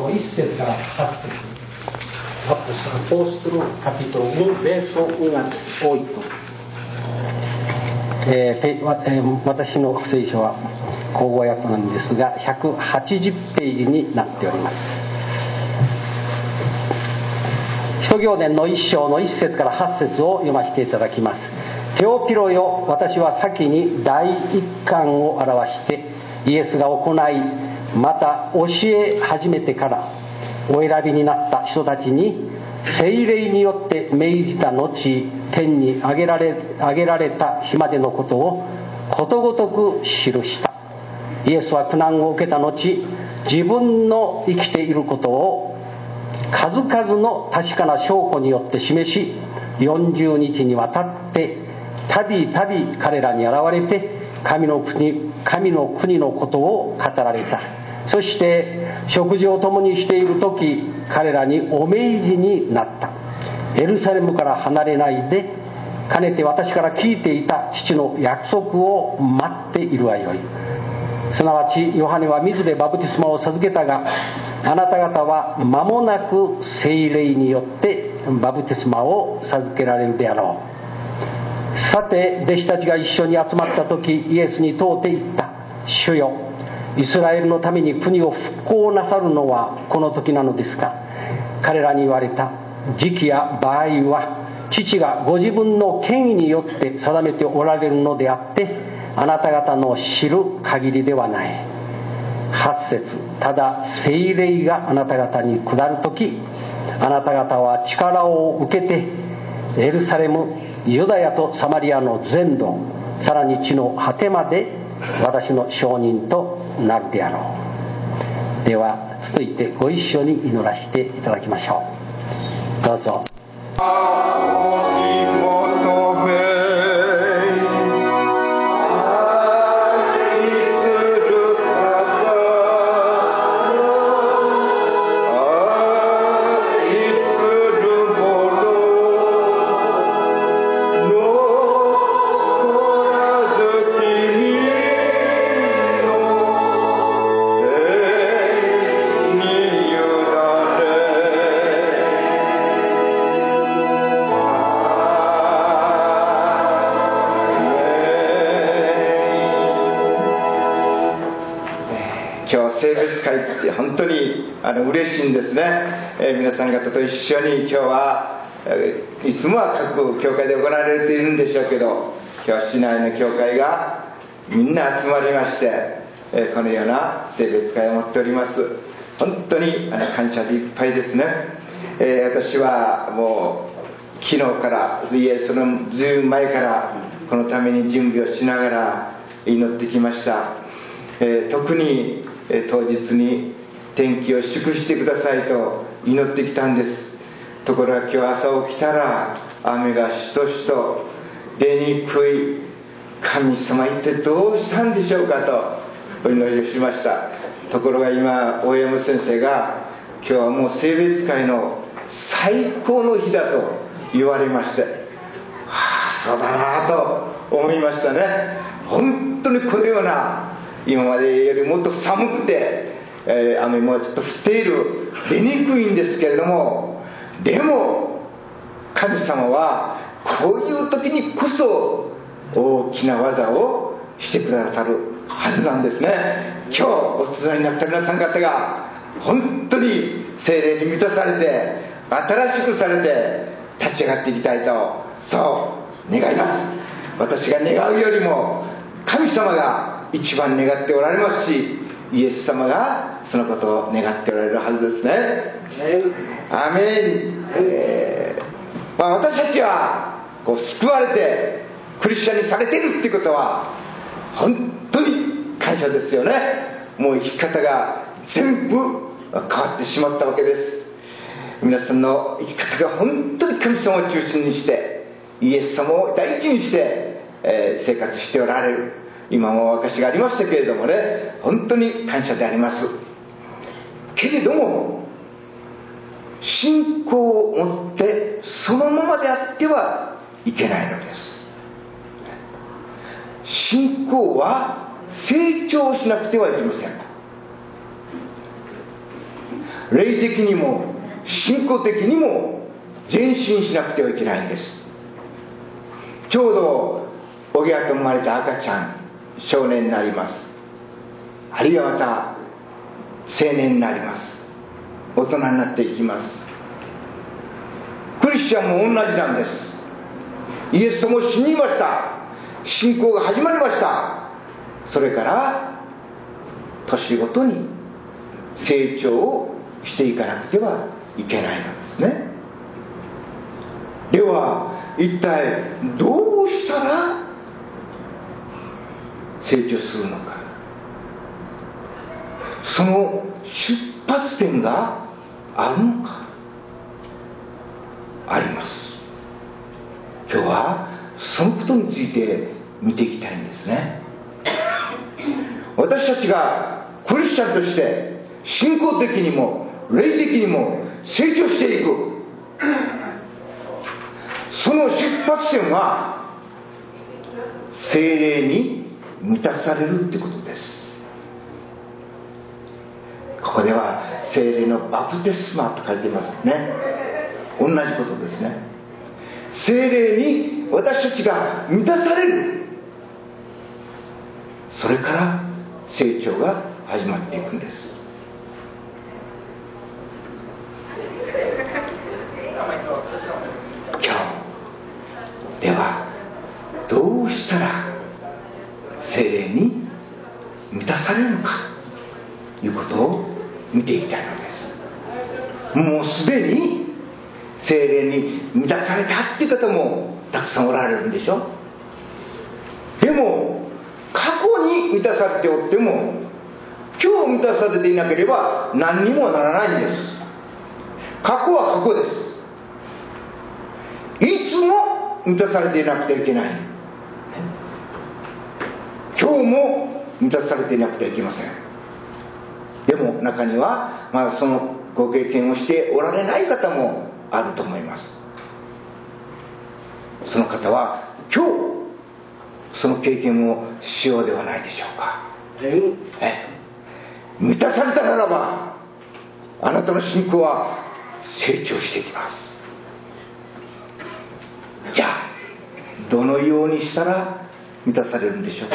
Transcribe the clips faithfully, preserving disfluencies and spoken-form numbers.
いっ節からはち節。Apóstolo capítulo um, verso um a oito。えーえー、私の聖書は口語訳なんですがひゃくはちじゅうページになっております。使徒行伝の一章の一節から八節を読ませていただきます。テオピロよ、私は先に第一巻を表してイエスが行いまた教え始めてからお選びになった人たちに聖霊によって命じた後天に上げられ、上げられた日までのことをことごとく記した。イエスは苦難を受けた後自分の生きていることを数々の確かな証拠によって示しよんじゅうにちにわたってたびたび彼らに現れて神の国、神の国のことを語られた。そして食事を共にしている時彼らにお命じになった。エルサレムから離れないでかねて私から聞いていた父の約束を待っているがよい。すなわちヨハネは水でバプテスマを授けたがあなた方は間もなく聖霊によってバプテスマを授けられるであろう。さて弟子たちが一緒に集まった時イエスに問うて言った。主よ、イスラエルのために国を復興なさるのはこの時なのですか。彼らに言われた。時期や場合は父がご自分の権威によって定めておられるのであってあなた方の知る限りではない。八節。ただ聖霊があなた方に下るときあなた方は力を受けてエルサレム、ユダヤとサマリアの全土、さらに地の果てまで私の証人となるであろう。では続いてご一緒に祈らせていただきましょう。どうぞ。 本当にあの嬉しいんですね、えー、皆さん方と一緒に今日は、えー、いつもは各教会で行われているんでしょうけど今日は市内の教会がみんな集まりまして、えー、このような聖別会を持っております。本当にあの感謝でいっぱいですね、えー、私はもう昨日からいえそのずいぶん前からこのために準備をしながら祈ってきました、えー、特に当日に天気を祝してくださいと祈ってきたんです。ところが今日朝起きたら雨がしとしと出にくい。神様一体どうしたんでしょうかとお祈りをしました。ところが今大山先生が今日はもう聖別会の最高の日だと言われまして、はあそうだなと思いましたね。本当にこのような今までよりもっと寒くて、えー、雨もちょっと降っている出にくいんですけれども、でも神様はこういう時にこそ大きな技をしてくださるはずなんですね。今日お集まりになった皆さん方が本当に聖霊に満たされて新しくされて立ち上がっていきたいとそう願います。私が願うよりも神様が一番願っておられますし、イエス様がそのことを願っておられるはずですね。アメン、えーまあ、私たちはこう救われてクリスチャンにされているっていうことは本当に感謝ですよね。もう生き方が全部変わってしまったわけです。皆さんの生き方が本当に神様を中心にしてイエス様を第一にして、えー、生活しておられる。今もお証がありましたけれどもね、本当に感謝でありますけれども、信仰を持ってそのままであってはいけないのです。信仰は成長しなくてはいけません。 霊的にも信仰的にも前進しなくてはいけないんです。ちょうどおぎゃと生まれた赤ちゃん、少年になります。あるいはまた青年になります。大人になっていきます。クリスチャンも同じなんです。イエス様も死にました。信仰が始まりました。それから年ごとに成長をしていかなくてはいけないのですね。では一体どうしたら成長するのか、その出発点があるのか。あります。今日はそのことについて見ていきたいんですね。私たちがクリスチャンとして信仰的にも霊的にも成長していく、その出発点は聖霊に満たされるってことです。ここでは聖霊のバプテスマと書いていますね。同じことですね。聖霊に私たちが満たされる、それから成長が始まっていくんです。今日ではどうしたら聖霊に満たされるのかということを見ていきたいのです。もうすでに聖霊に満たされたっていう方もたくさんおられるんでしょ。でも過去に満たされておっても今日満たされていなければ何にもならないんです。過去は過去です。いつも満たされていなくてはいけない。今日も満たされていなくてはいけません。でも中にはまだそのご経験をしておられない方もあると思います。その方は今日その経験をしようではないでしょうか。え満たされたならばあなたの信仰は成長していきます。じゃあどのようにしたら満たされるんでしょうか。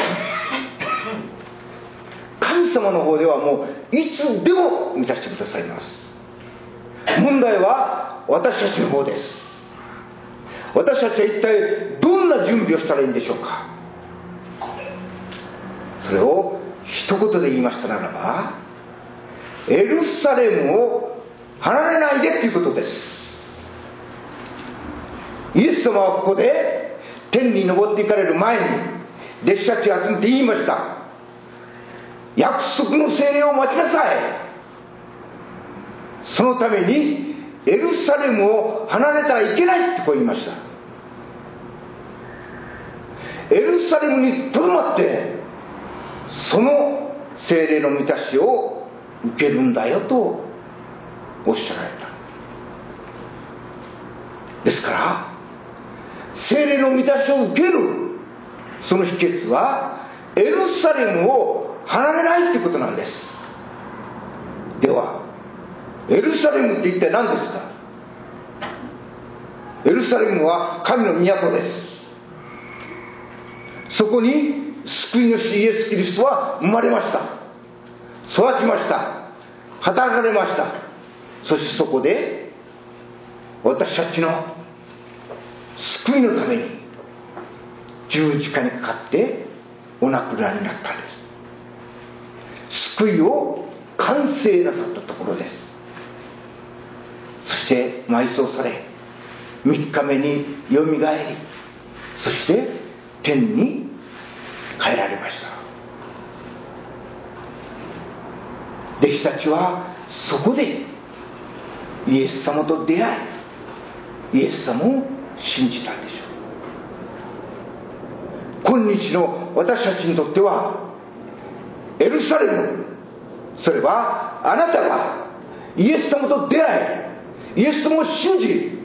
神様の方ではもういつでも満たしてくださいます。問題は私たちの方です。私たちは一体どんな準備をしたらいいんでしょうか。それを一言で言いましたならば、エルサレムを離れないでということです。イエス様はここで天に昇っていかれる前に弟子たちを集めて言いました。約束の聖霊を待ちなさい。そのためにエルサレムを離れたらいけないってこう言いました。エルサレムにとどまってその聖霊の満たしを受けるんだよとおっしゃられた。ですから聖霊の満たしを受けるその秘訣はエルサレムを離れないということなんです。ではエルサレムって一体何ですか。エルサレムは神の都です。そこに救い主イエス・キリストは生まれました。育ちました。働かれました。そしてそこで私たちの救いのために十字架にかかってお亡くなりになったんです。救いを完成なさったところです。そして埋葬されみっかめによみがえり、そして天に帰られました。弟子たちはそこでイエス様と出会いイエス様を信じたんでしょう。今日の私たちにとってはエルサレム、それはあなたがイエス様と出会いイエス様を信じ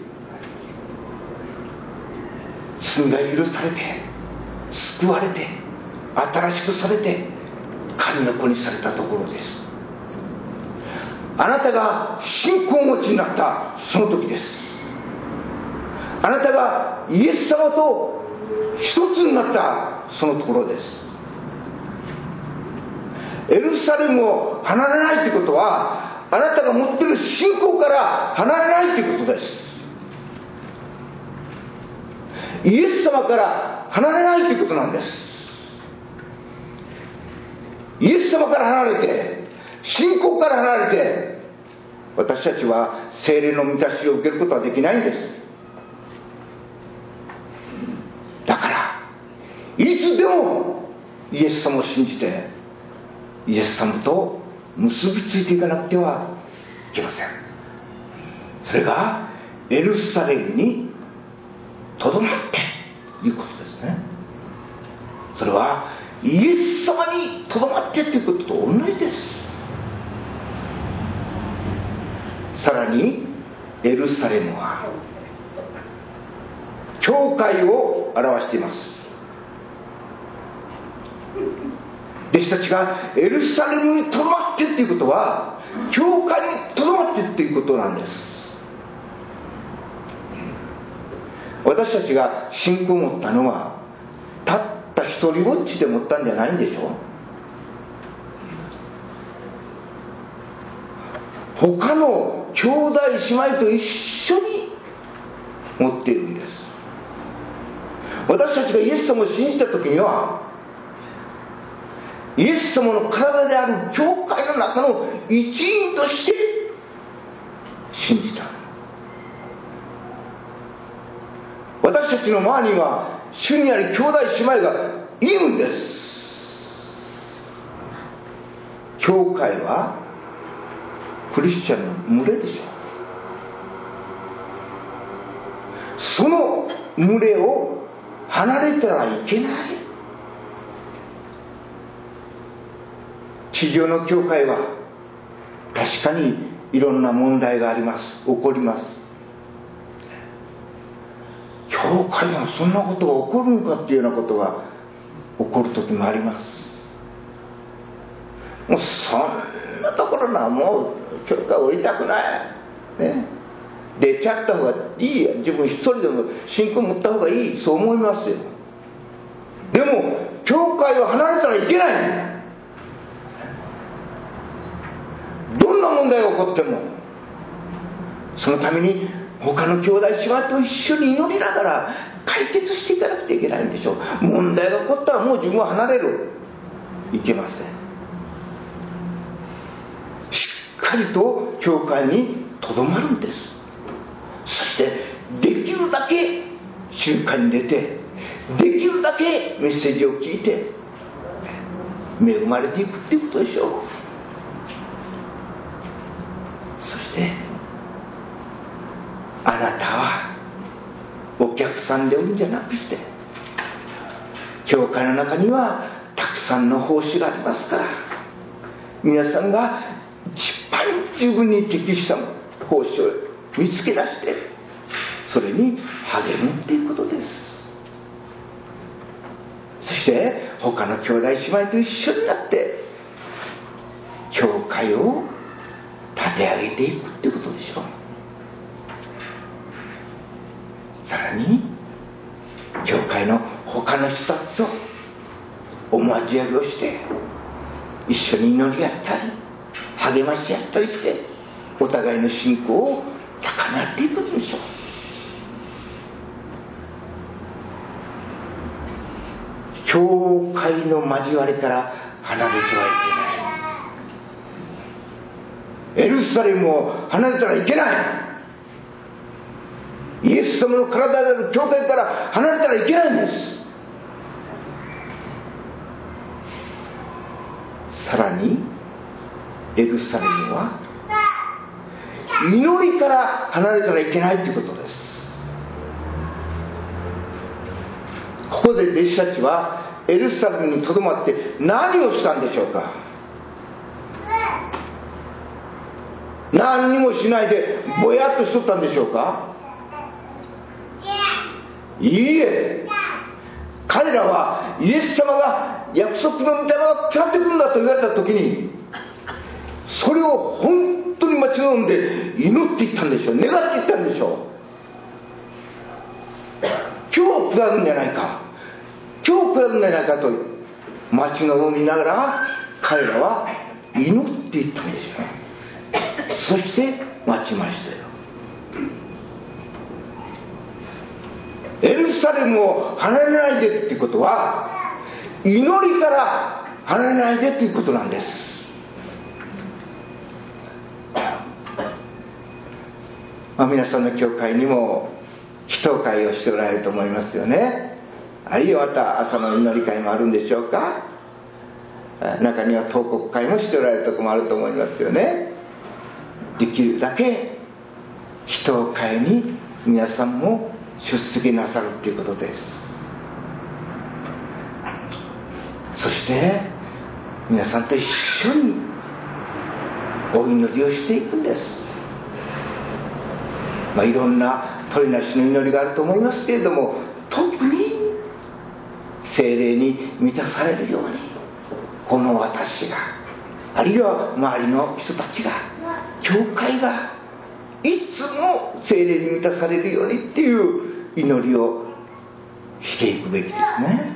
罪が許されて救われて新しくされて神の子にされたところです。 あなたが信仰をお持ちになったその時です。あなたがイエス様と一つになったそのところです。エルサレムを離れないということは、あなたが持っている信仰から離れないということです。イエス様から離れないということなんです。イエス様から離れて、信仰から離れて、私たちは聖霊の満たしを受けることはできないんです。だからいつでもイエス様を信じて、イエス様と結びついていかなくてはいけません。それがエルサレムにとどまってということですね。それはイエス様にとどまってということと同じです。さらにエルサレムは教会を表しています。弟子たちがエルサレムにとどまってということは、教会にとどまってということなんです。私たちが信仰を持ったのはたった一人ぼっちで持ったんじゃないんでしょう。他の兄弟姉妹と一緒に持っているんです。私たちがイエス様を信じた時には、イエス様の体である教会の中の一員として信じた。私たちの周りには主にある兄弟姉妹がいるんです。教会はクリスチャンの群れでしょう。その群れを離れてはいけない。地上の教会は確かにいろんな問題があります。起こります。教会にはそんなことが起こるのかっていうようなことが起こる時もあります。もうそんなところな、もう教会降りたくない、ね、出ちゃった方がいいや、自分一人でも信仰持った方がいい、そう思いますよ。でも教会を離れたらいけない。どんな問題が起こってもそのために他の兄弟姉妹と一緒に祈りながら解決していかなくてはいけないんでしょう。問題が起こったらもう自分は離れる、いけません。しっかりと教会にとどまるんです。そしてできるだけ集会に出て、できるだけメッセージを聞いて恵まれていくっていうことでしょう。そしてあなたはお客さんでおるんじゃなくして、教会の中にはたくさんの奉仕がありますから、皆さんが一番自分に適した奉仕を見つけ出してそれに励むっていうことです。そして他の兄弟姉妹と一緒になって教会を立て上げていくっていうことでしょう。さらに教会の他の人たちと思わじやりをして一緒に祈り合ったり励まし合ったりしてお互いの信仰を高めていくんでしょう。教会の交わりから離れてはいけない。エルサレムを離れたらいけない。イエス様の体である教会から離れたらいけないんです。さらにエルサレムは祈りから離れたらいけないということです。ここで弟子たちはエルサレムにとどまって何をしたんでしょうか。何にもしないでぼやっとしとったんでしょうか。いいえ、彼らはイエス様が約束の御霊が下ってくるんだと言われた時にそれを本当に待ち望んで祈っていったんでしょう。願っていったんでしょう。今日下るんじゃないか、今日下るんじゃないかと待ち望みながら彼らは祈っていったんでしょう。そして待ちましたよ。エルサレムを離れないでっていうことは、祈りから離れないでということなんです。まあ、皆さんの教会にも祈祷会をしておられると思いますよね。あるいはまた朝の祈り会もあるんでしょうか。中には祷告会もしておられるところもあると思いますよね。できるだけ祈祷会に皆さんも出席なさるということです。そして皆さんと一緒にお祈りをしていくんです。まあ、いろんな鳥なしの祈りがあると思いますけれども、特に聖霊に満たされるように、この私が、あるいは周りの人たちが、教会がいつも聖霊に満たされるようにっていう祈りをしていくべきですね。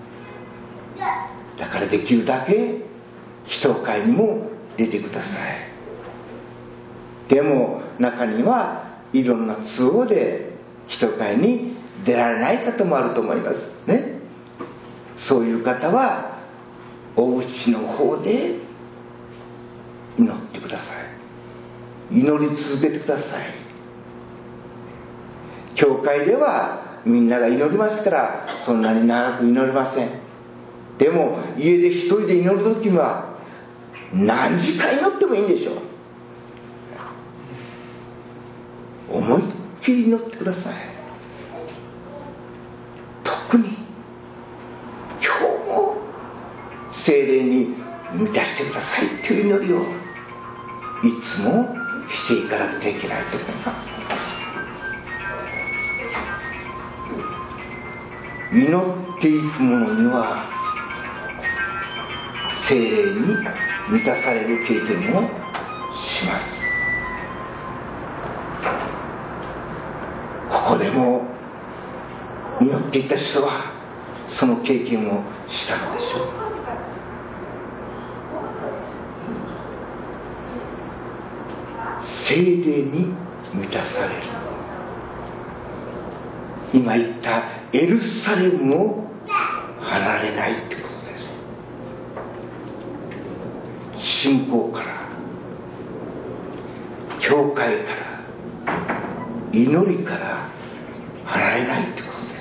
だからできるだけ祈祷会にも出てください。でも中にはいろんな都合で祈祷会に出られない方もあると思いますね。そういう方はお家の方で祈ってください。祈り続けてください。教会ではみんなが祈りますからそんなに長く祈れません。でも家で一人で祈るときは何時間祈ってもいいんでしょう。思いっきり祈ってください。特に今日も聖霊に満たしてくださいという祈りをいつもしていかなくてはいけないと思います。祈っていく者には聖霊に満たされる経験をします。ここでも祈っていた人はその経験をしたのでしょう。聖霊に満たされる。今言ったエルサレムを離れないってことです。信仰から教会から祈りから離れないってことです。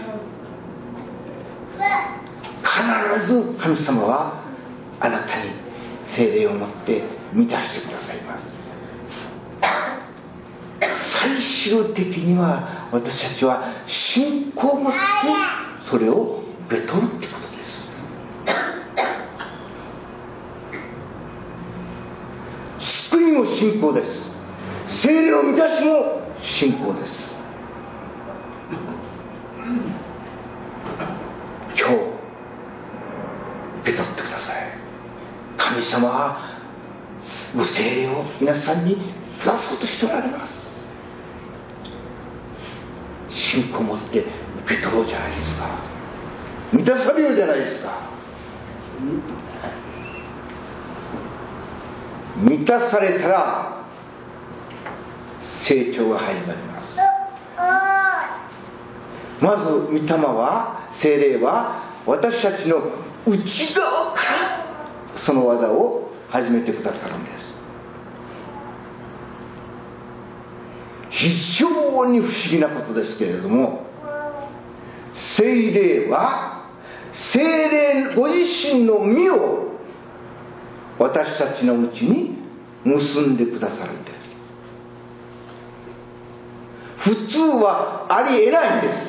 必ず神様はあなたに聖霊を持って満たしてくださいます。最終的には私たちは信仰を持ってそれを受け取るってことです。救いも信仰です。聖霊の満たしも信仰です。今日受け取ってください。神様はご聖霊を皆さんに出そうとしておられます。信仰を持って受け取ろうじゃないですか。満たされようじゃないですか。満たされたら成長が始まります。まず御霊は、聖霊は私たちの内側からその技を始めてくださるんです。非常に不思議なことですけれども、聖霊は聖霊ご自身の実を私たちのうちに結んでくださるんです。普通はありえないんです。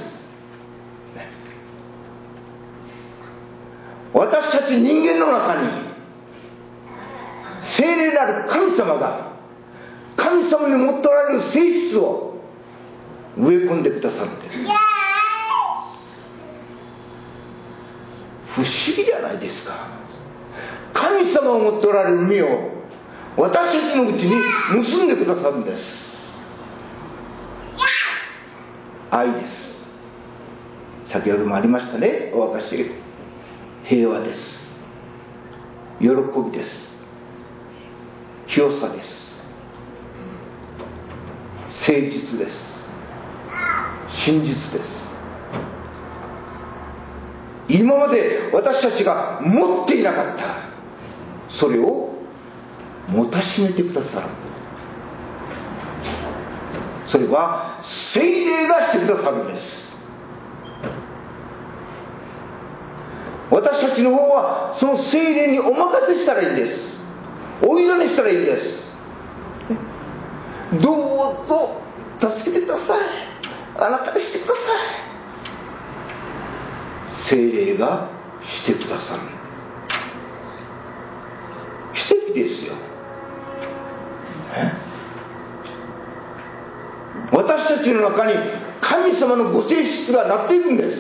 私たち人間の中に聖霊なる神様が神様に持っておられる性質を植え込んでくださるんです。不思議じゃないですか。神様を持っておられる実を私たちのうちに結んでくださるんです。愛です。先ほどもありましたね、お証し。平和です。喜びです。清さです。誠実です。真実です。今まで私たちが持っていなかったそれを持たしめてくださる。それは聖霊がしてくださるんです。私たちの方はその聖霊にお任せしたらいいんです。お祈りしたらいいんです。どうぞ助けてください。あなたがしてください。聖霊がしてくださる。奇跡ですよ。私たちの中に神様のご性質がなっていくんです。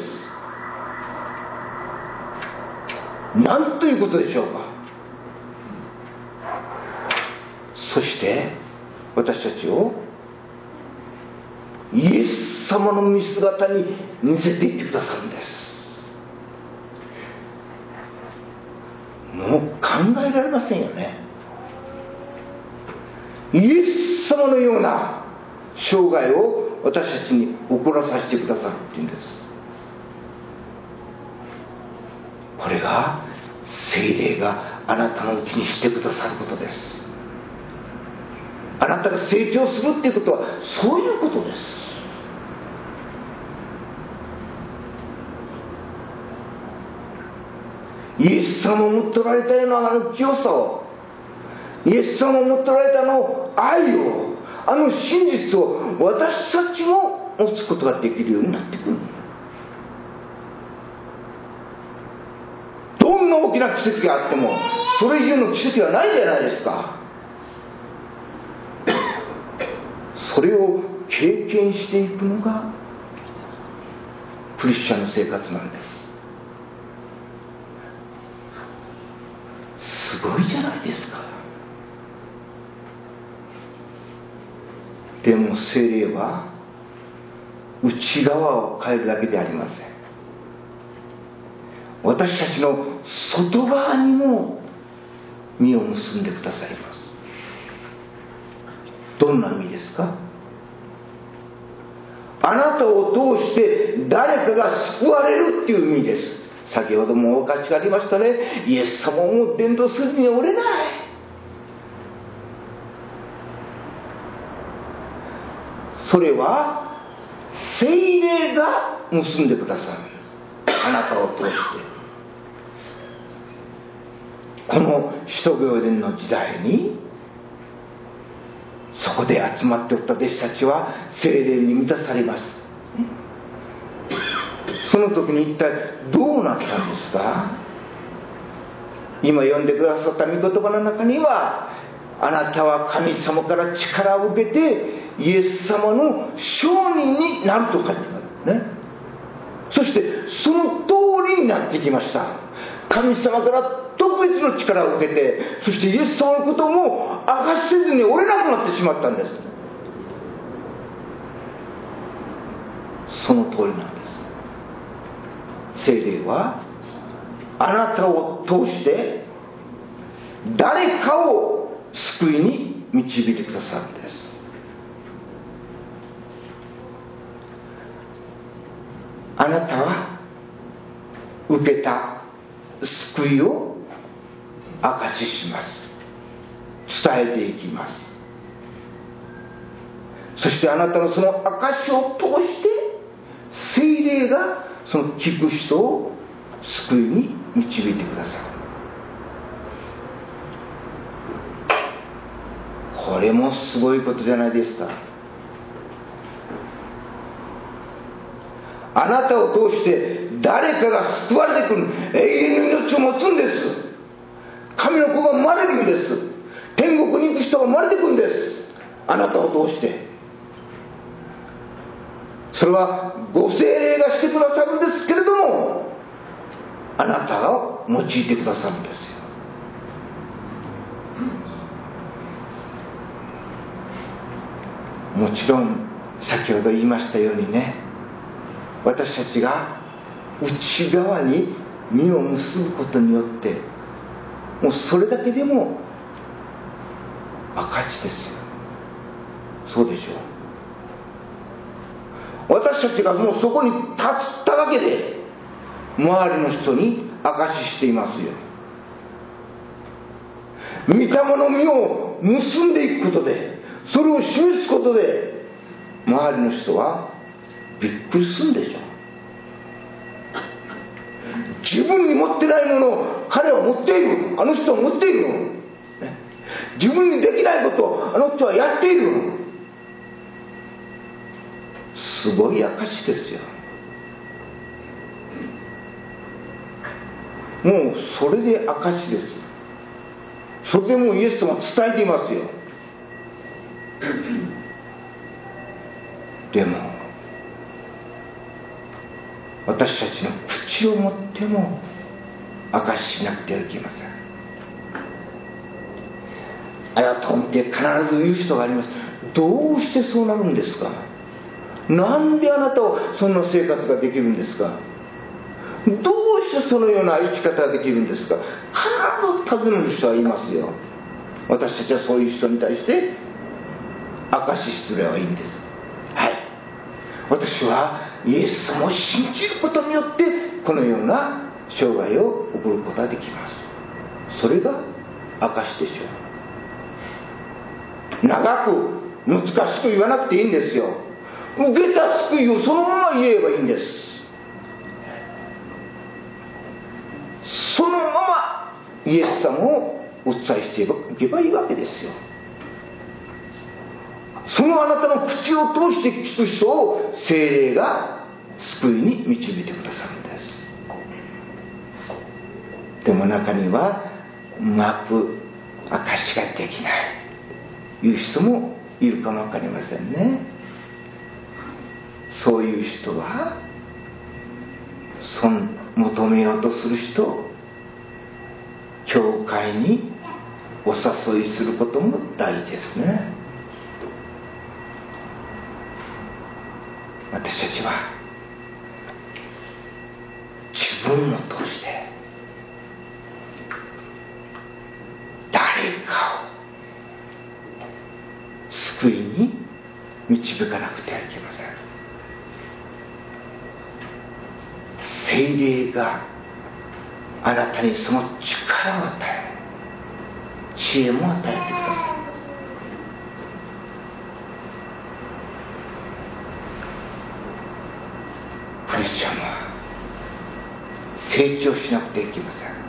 なんということでしょうか。そして私たちをイエス様の見姿に似せていってくださるんです。もう考えられませんよね。イエス様のような生涯を私たちに送らさせてくださるっていうんです。これが聖霊があなたのうちにしてくださることです。あなたが成長するっていうことはそういうことです。イエス様を持っておられたようなあの清さを、イエス様を持っておられたあの愛を、あの真実を私たちも持つことができるようになってくる。どんな大きな奇跡があってもそれ以上の奇跡はないじゃないですか。それを経験していくのがクリスチャンの生活なんです。すごいじゃないですか。でも聖霊は内側を変えるだけでありません。私たちの外側にも実を結んでくださいます。どんな実ですか。あなたを通して誰かが救われるっていう実です。先ほどもお話がありましたね。イエス様をもう伝道するにはおれない。それは聖霊が結んでくださる。あなたを通してこの使徒行伝の時代にそこで集まっておった弟子たちは聖霊に満たされます。その時に一体どうなったんですか。今読んでくださった御言葉の中には、あなたは神様から力を受けてイエス様の証人になると書いてあるね。そしてその通りになってきました。神様から特別の力を受けて、そしてイエス様のことをも明かしせずに折れなくなってしまったんです。その通りなんです。聖霊はあなたを通して誰かを救いに導いてくださるんです。あなたは受けた救いを証しします。伝えていきます。そしてあなたのその証しを通して聖霊がその聞く人を救いに導いてくださる。これもすごいことじゃないですか。あなたを通して誰かが救われてくる。永遠の命を持つんです。神の子が生まれるんです。天国に行く人が生まれてくるんです。あなたを通して。それはご聖霊がしてくださるんですけれども、あなたを用いてくださるんですよ。 もちろん先ほど言いましたようにね、私たちが内側に実を結ぶことによって、もうそれだけでも証ですよ。そうでしょう。私たちがもうそこに立っただけで周りの人に証ししていますよ。御霊の実を結んでいくことで、それを示すことで、周りの人はびっくりするんでしょう。自分に持ってないものを彼は持っている、あの人は持っているの。自分にできないことをあの人はやっているの。すごい証ですよ。もうそれで証ですよ。それでもうイエス様は伝えていますよ。でも私たちの口を持っても証ししなくてはいけません。あなたを見て必ず言う人があります。どうしてそうなるんですか。なんであなたはそんな生活ができるんですか。どうしてそのような生き方ができるんですか。必ず尋ねる人はいますよ。私たちはそういう人に対して証しすればいいんです。はい、私はイエス様を信じることによってこのような生涯を送ることができます。それが証でしょう。長く難しく言わなくていいんですよ。受けた救いをそのまま言えばいいんです。そのままイエス様をお伝えしていけばいいわけですよ。そのあなたの口を通して聞く人を聖霊が救いに導いてくださるんです。でも中にはうまく証しができないいう人もいるかもわかりませんね。そういう人は損求めようとする人、教会にお誘いすることも大事ですね。私たちは自分を通して誰かを救いに導かなくてはいけません。聖霊があなたにその力を与え、知恵も与えてください。クリスチャンは成長しなくてはいけません。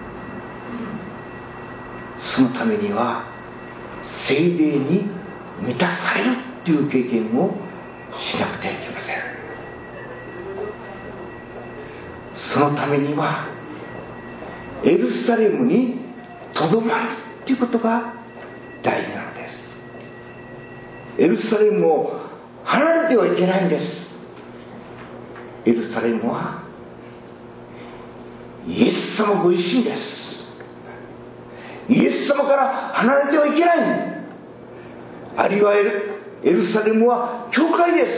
そのためには聖霊に満たされるっていう経験をしなくてはいけません。そのためにはエルサレムにとどまるっていうことが大事なのです。エルサレムを離れてはいけないんです。エルサレムはイエス様ご自身です。イエス様から離れてはいけない。あるいはエル、エルサレムは教会です。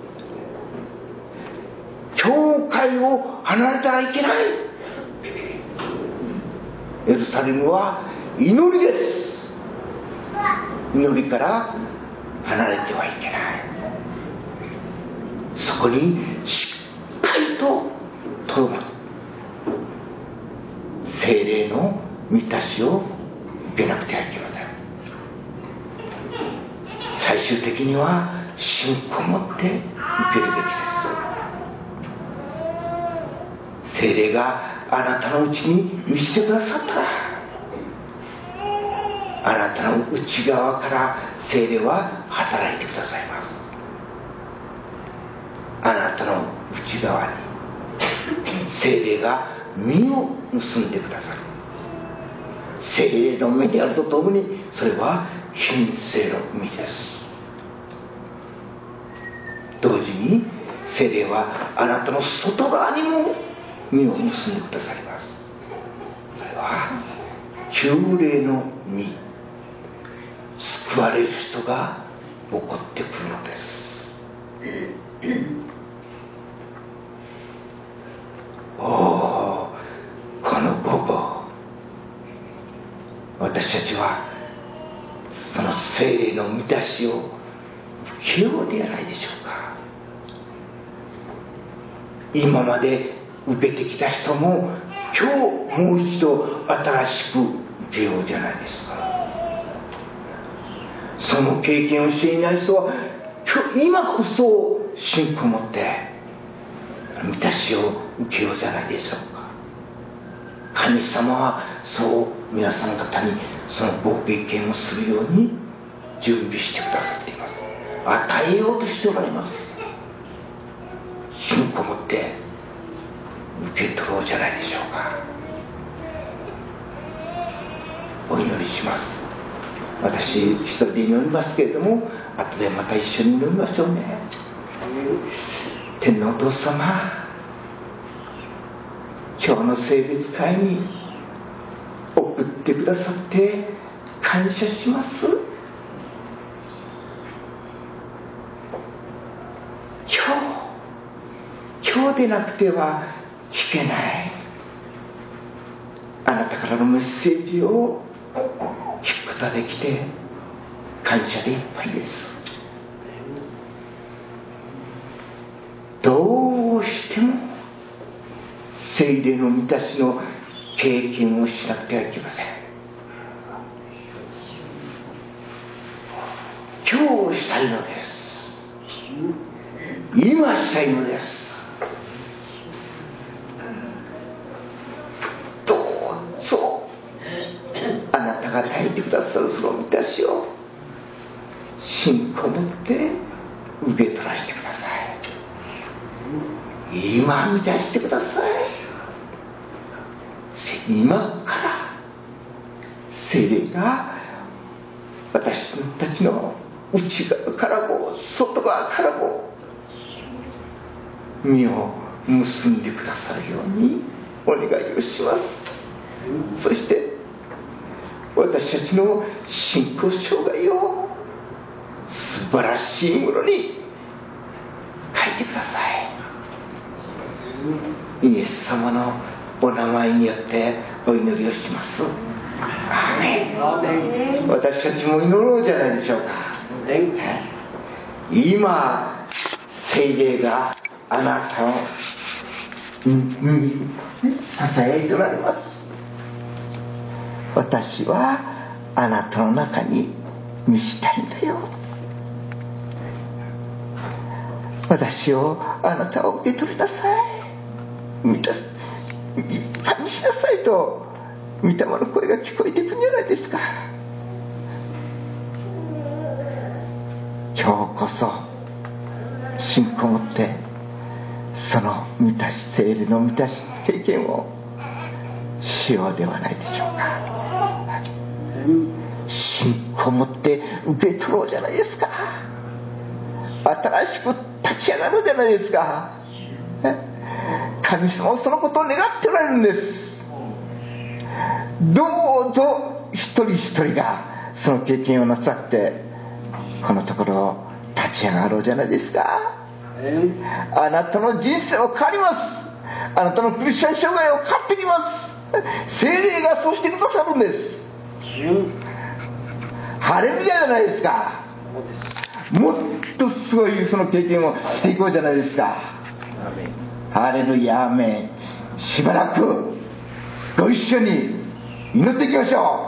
教会を離れたらいけない。エルサレムは祈りです。祈りから離れてはいけない。そこにしっかりととどまる。聖霊の満たしを受けなくてはいけません。最終的には信仰を持って受けるべきです。聖霊があなたのうちに満ちてくださったら、あなたの内側から聖霊は働いてくださいます。あなたの内側に聖霊が実を結んでくださる。聖霊の実であるとともに、それは品性の実です。同時に聖霊はあなたの外側にも実を結んでくださります。それは旧霊の実。救われる人が起こってくるのです。おお、この午後、私たちはその聖霊の満たしを受けようではないでしょうか。今まで受けてきた人も今日もう一度新しく受けようじゃないですか。その経験をしていない人は今日今こそ信仰を持って満たしを受けようじゃないでしょうか。神様はそう皆さん方にそのご経験をするように準備してくださっています。与えようとしておられます。信仰を持って受け取ろうじゃないでしょうか。お祈りします。私一人で祈りますけれども、後でまた一緒に祈りましょうね。天のお父様、今日の聖別会に送ってくださって感謝します。今日今日でなくては聞けないあなたからのメッセージを聞くことができて感謝でいっぱいです。どうしても聖霊の満たしの経験をしなくてはいけません。今日したいのです。今したいのです。どうぞあなたが与えてくださるその満たしを信仰を持って受け取らせてください。今満たしてください。今から聖霊が私たちの内側からも外側からも実を結んでくださるようにお願いをします。そして私たちの信仰生涯を素晴らしいものに変えてください。イエス様のお名前によってお祈りをします。アーメン。私たちも祈ろうじゃないでしょうか。今聖霊があなたを、うんうん、支えておられます。私はあなたの中に満ちたいんだよ。私をあなたを受け取りなさい。満たすいっぱいにしなさいと御霊の声が聞こえてくるんじゃないですか。今日こそ信仰を持ってその満たし聖霊の満たし経験をしようではないでしょうか。信仰を持って受け取ろうじゃないですか。新しく立ち上がるじゃないですか。神様はそのことを願っておられるんです。どうぞ一人一人がその経験をなさってこのところを立ち上がろうじゃないですか。あなたの人生を変わります。あなたのクリスチャン生涯を変わってきます。聖霊がそうしてくださるんです。ハレルヤじゃないですか。もっとすごいその経験をしていこうじゃないですか。ハレルヤ、アーメン。しばらくご一緒に祈っていきましょう。